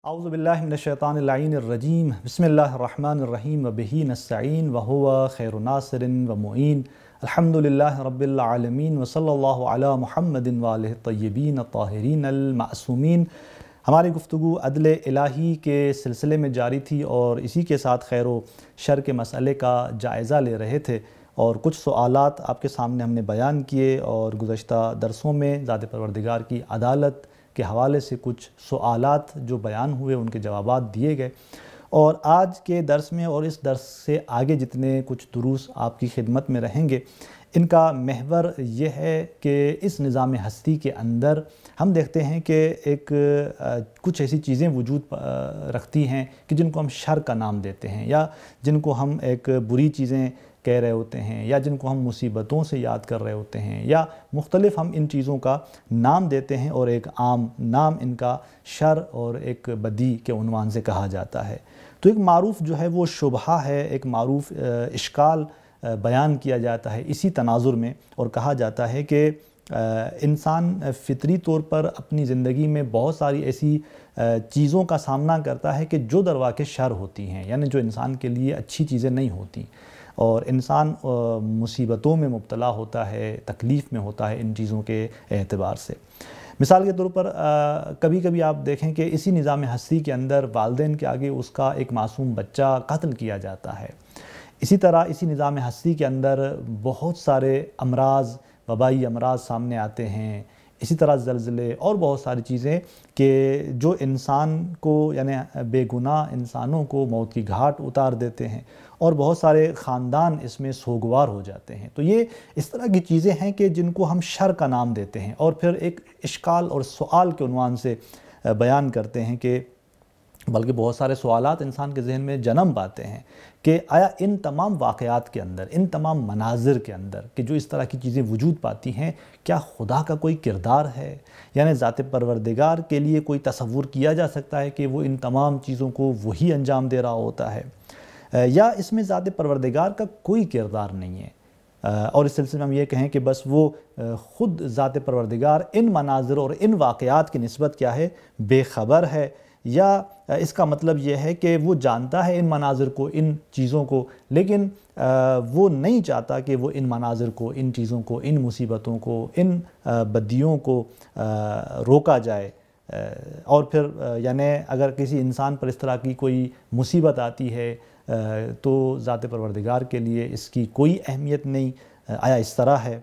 اعوذ باللہ من الشیطان اللعین الرجیم بسم اللہ الرحمن الرحیم وبہ نستعین وہو خیر ناصر ومعین الحمد للہ رب العالمین وصلی اللہ علی محمد وآلہ الطیبین الطاہرین المعصومین۔ ہماری گفتگو عدل الہی کے سلسلے میں جاری تھی اور اسی کے ساتھ خیر و شر کے مسئلے کا جائزہ لے رہے تھے اور کچھ سوالات آپ کے سامنے ہم نے بیان کیے اور گزشتہ درسوں میں ذات پروردگار کی عدالت کے حوالے سے کچھ سوالات جو بیان ہوئے ان کے جوابات دیے گئے، اور آج کے درس میں اور اس درس سے آگے جتنے کچھ دروس آپ کی خدمت میں رہیں گے ان کا محور یہ ہے کہ اس نظام ہستی کے اندر ہم دیکھتے ہیں کہ کچھ ایسی چیزیں وجود رکھتی ہیں کہ جن کو ہم شر کا نام دیتے ہیں یا جن کو ہم ایک بری چیزیں کہہ رہے ہوتے ہیں یا جن کو ہم مصیبتوں سے یاد کر رہے ہوتے ہیں یا مختلف ہم ان چیزوں کا نام دیتے ہیں اور ایک عام نام ان کا شر اور ایک بدی کے عنوان سے کہا جاتا ہے۔ تو ایک معروف جو ہے وہ شبہہ ہے، ایک معروف اشکال بیان کیا جاتا ہے اسی تناظر میں، اور کہا جاتا ہے کہ انسان فطری طور پر اپنی زندگی میں بہت ساری ایسی چیزوں کا سامنا کرتا ہے کہ جو درواقع شر ہوتی ہیں، یعنی جو انسان کے لیے اچھی چیزیں نہیں ہوتی، اور انسان مصیبتوں میں مبتلا ہوتا ہے، تکلیف میں ہوتا ہے ان چیزوں کے اعتبار سے۔ مثال کے طور پر کبھی کبھی آپ دیکھیں کہ اسی نظام ہستی کے اندر والدین کے آگے اس کا ایک معصوم بچہ قتل کیا جاتا ہے۔ اسی طرح اسی نظام ہستی کے اندر بہت سارے امراض، وبائی امراض سامنے آتے ہیں، اسی طرح زلزلے اور بہت ساری چیزیں کہ جو انسان کو یعنی بے گناہ انسانوں کو موت کی گھاٹ اتار دیتے ہیں اور بہت سارے خاندان اس میں سوگوار ہو جاتے ہیں۔ تو یہ اس طرح کی چیزیں ہیں کہ جن کو ہم شر کا نام دیتے ہیں اور پھر ایک اشکال اور سوال کے عنوان سے بیان کرتے ہیں کہ بلکہ بہت سارے سوالات انسان کے ذہن میں جنم پاتے ہیں کہ آیا ان تمام واقعات کے اندر، ان تمام مناظر کے اندر کہ جو اس طرح کی چیزیں وجود پاتی ہیں، کیا خدا کا کوئی کردار ہے؟ یعنی ذات پروردگار کے لیے کوئی تصور کیا جا سکتا ہے کہ وہ ان تمام چیزوں کو وہی انجام دے رہا ہوتا ہے، یا اس میں ذات پروردگار کا کوئی کردار نہیں ہے؟ اور اس سلسلے میں ہم یہ کہیں کہ بس وہ خود ذات پروردگار ان مناظر اور ان واقعات کی نسبت کیا ہے، بے خبر ہے، یا اس کا مطلب یہ ہے کہ وہ جانتا ہے ان مناظر کو، ان چیزوں کو، لیکن وہ نہیں چاہتا کہ وہ ان مناظر کو، ان چیزوں کو، ان مصیبتوں کو، ان بدیوں کو روکا جائے۔ اور پھر یعنی اگر کسی انسان پر اس طرح کی کوئی مصیبت آتی ہے تو ذات پروردگار کے لیے اس کی کوئی اہمیت نہیں، آیا اس طرح ہے؟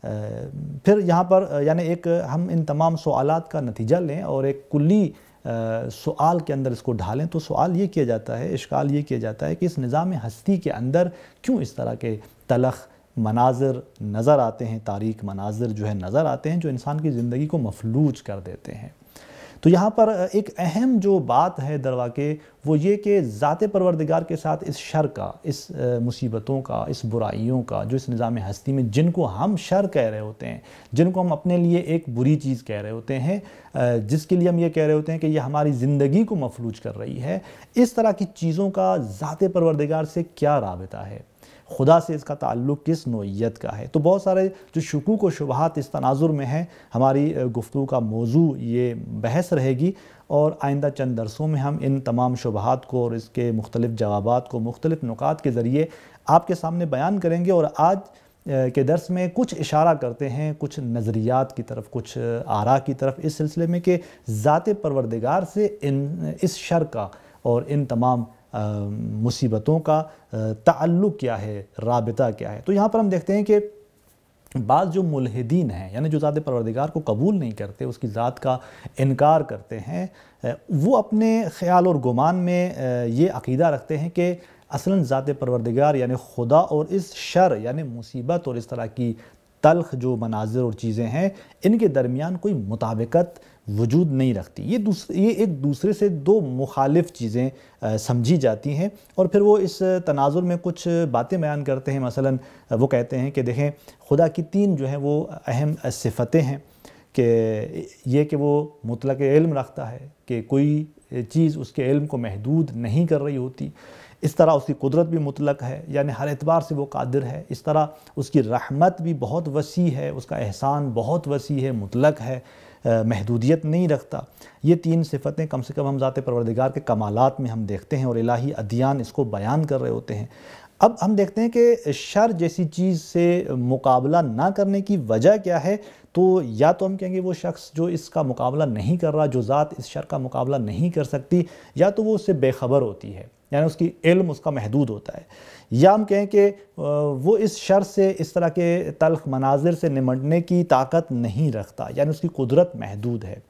پھر یہاں پر یعنی ایک ہم ان تمام سوالات کا نتیجہ لیں اور ایک کلی سوال کے اندر اس کو ڈھالیں، تو سوال یہ کیا جاتا ہے، اشکال یہ کیا جاتا ہے کہ اس نظام ہستی کے اندر کیوں اس طرح کے تلخ مناظر نظر آتے ہیں، تاریک مناظر جو ہے نظر آتے ہیں جو انسان کی زندگی کو مفلوج کر دیتے ہیں۔ تو یہاں پر ایک اہم جو بات ہے درواقع وہ یہ کہ ذات پروردگار کے ساتھ اس شر کا، اس مصیبتوں کا، اس برائیوں کا جو اس نظام ہستی میں جن کو ہم شر کہہ رہے ہوتے ہیں، جن کو ہم اپنے لیے ایک بری چیز کہہ رہے ہوتے ہیں، جس کے لیے ہم یہ کہہ رہے ہوتے ہیں کہ یہ ہماری زندگی کو مفلوج کر رہی ہے، اس طرح کی چیزوں کا ذات پروردگار سے کیا رابطہ ہے؟ خدا سے اس کا تعلق کس نوعیت کا ہے؟ تو بہت سارے جو شکوک و شبہات اس تناظر میں ہیں، ہماری گفتگو کا موضوع یہ بحث رہے گی، اور آئندہ چند درسوں میں ہم ان تمام شبہات کو اور اس کے مختلف جوابات کو مختلف نکات کے ذریعے آپ کے سامنے بیان کریں گے۔ اور آج کے درس میں کچھ اشارہ کرتے ہیں کچھ نظریات کی طرف، کچھ آراء کی طرف اس سلسلے میں کہ ذات پروردگار سے اس شر کا اور ان تمام مصیبتوں کا تعلق کیا ہے، رابطہ کیا ہے۔ تو یہاں پر ہم دیکھتے ہیں کہ بعض جو ملحدین ہیں، یعنی جو ذات پروردگار کو قبول نہیں کرتے، اس کی ذات کا انکار کرتے ہیں، وہ اپنے خیال اور گمان میں یہ عقیدہ رکھتے ہیں کہ اصلاً ذات پروردگار یعنی خدا اور اس شر یعنی مصیبت اور اس طرح کی تلخ جو مناظر اور چیزیں ہیں ان کے درمیان کوئی مطابقت وجود نہیں رکھتی۔ یہ ایک دوسرے سے دو مخالف چیزیں سمجھی جاتی ہیں، اور پھر وہ اس تناظر میں کچھ باتیں بیان کرتے ہیں۔ مثلا وہ کہتے ہیں کہ دیکھیں خدا کی تین جو ہیں وہ اہم صفتیں ہیں، کہ یہ کہ وہ مطلق علم رکھتا ہے، کہ کوئی چیز اس کے علم کو محدود نہیں کر رہی ہوتی، اس طرح اس کی قدرت بھی مطلق ہے، یعنی ہر اعتبار سے وہ قادر ہے، اس طرح اس کی رحمت بھی بہت وسیع ہے، اس کا احسان بہت وسیع ہے، مطلق ہے، محدودیت نہیں رکھتا۔ یہ تین صفتیں کم سے کم ہم ذات پروردگار کے کمالات میں ہم دیکھتے ہیں اور الہی ادیان اس کو بیان کر رہے ہوتے ہیں۔ اب ہم دیکھتے ہیں کہ شر جیسی چیز سے مقابلہ نہ کرنے کی وجہ کیا ہے، تو یا تو ہم کہیں گے وہ شخص جو اس کا مقابلہ نہیں کر رہا، جو ذات اس شر کا مقابلہ نہیں کر سکتی، یا تو وہ اس سے بے خبر ہوتی ہے، یعنی اس کی علم اس کا محدود ہوتا ہے، یا ہم کہیں کہ وہ اس شر سے، اس طرح کے تلخ مناظر سے نمٹنے کی طاقت نہیں رکھتا، یعنی اس کی قدرت محدود ہے،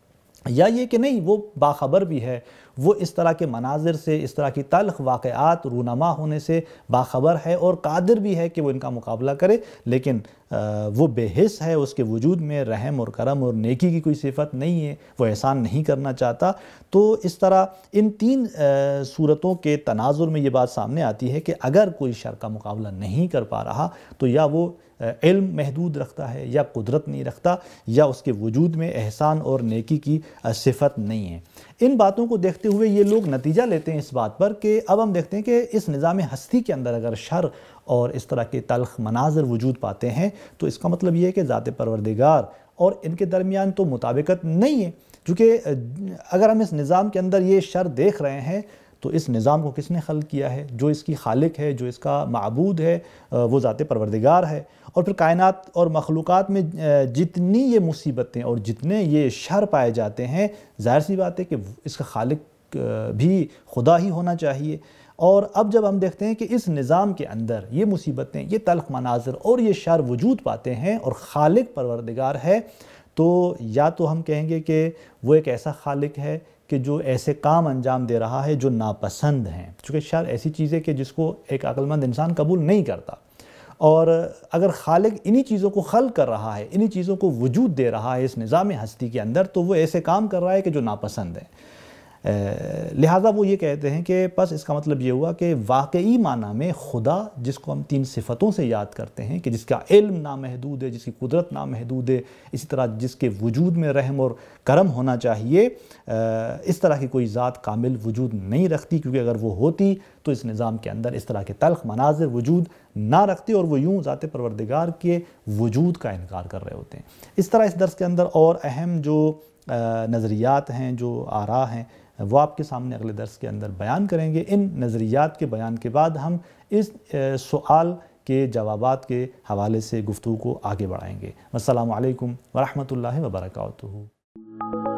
یا یہ کہ نہیں وہ باخبر بھی ہے، وہ اس طرح کے مناظر سے، اس طرح کی تلخ واقعات رونما ہونے سے باخبر ہے اور قادر بھی ہے کہ وہ ان کا مقابلہ کرے، لیکن وہ بے حس ہے، اس کے وجود میں رحم اور کرم اور نیکی کی کوئی صفت نہیں ہے، وہ احسان نہیں کرنا چاہتا۔ تو اس طرح ان تین صورتوں کے تناظر میں یہ بات سامنے آتی ہے کہ اگر کوئی شر کا مقابلہ نہیں کر پا رہا تو یا وہ علم محدود رکھتا ہے، یا قدرت نہیں رکھتا، یا اس کے وجود میں احسان اور نیکی کی صفت نہیں ہے۔ ان باتوں کو دیکھتے ہوئے یہ لوگ نتیجہ لیتے ہیں اس بات پر کہ اب ہم دیکھتے ہیں کہ اس نظام ہستی کے اندر اگر شر اور اس طرح کے تلخ مناظر وجود پاتے ہیں تو اس کا مطلب یہ ہے کہ ذات پروردگار اور ان کے درمیان تو مطابقت نہیں ہے، کیونکہ اگر ہم اس نظام کے اندر یہ شر دیکھ رہے ہیں تو اس نظام کو کس نے خلق کیا ہے؟ جو اس کی خالق ہے، جو اس کا معبود ہے، وہ ذات پروردگار ہے۔ اور پھر کائنات اور مخلوقات میں جتنی یہ مصیبتیں اور جتنے یہ شر پائے جاتے ہیں، ظاہر سی بات ہے کہ اس کا خالق بھی خدا ہی ہونا چاہیے۔ اور اب جب ہم دیکھتے ہیں کہ اس نظام کے اندر یہ مصیبتیں، یہ تلخ مناظر اور یہ شر وجود پاتے ہیں اور خالق پروردگار ہے، تو یا تو ہم کہیں گے کہ وہ ایک ایسا خالق ہے کہ جو ایسے کام انجام دے رہا ہے جو ناپسند ہیں، چونکہ شر ایسی چیز ہے کہ جس کو ایک عقل مند انسان قبول نہیں کرتا، اور اگر خالق انہی چیزوں کو خلق کر رہا ہے، انہی چیزوں کو وجود دے رہا ہے اس نظام ہستی کے اندر، تو وہ ایسے کام کر رہا ہے کہ جو ناپسند ہے۔ لہٰذا وہ یہ کہتے ہیں کہ پس اس کا مطلب یہ ہوا کہ واقعی معنی میں خدا، جس کو ہم تین صفتوں سے یاد کرتے ہیں، کہ جس کا علم نامحدود ہے، جس کی قدرت نامحدود ہے، اسی طرح جس کے وجود میں رحم اور کرم ہونا چاہیے، اس طرح کی کوئی ذات کامل وجود نہیں رکھتی، کیونکہ اگر وہ ہوتی تو اس نظام کے اندر اس طرح کے تلخ مناظر وجود نہ رکھتے اور وہ یوں ذات پروردگار کے وجود کا انکار کر رہے ہوتے ہیں۔ اس طرح اس درس کے اندر اور اہم جو نظریات ہیں، جو آراء ہیں، وہ آپ کے سامنے اگلے درس کے اندر بیان کریں گے۔ ان نظریات کے بیان کے بعد ہم اس سوال کے جوابات کے حوالے سے گفتگو کو آگے بڑھائیں گے۔ السلام علیکم ورحمۃ اللہ وبرکاتہ۔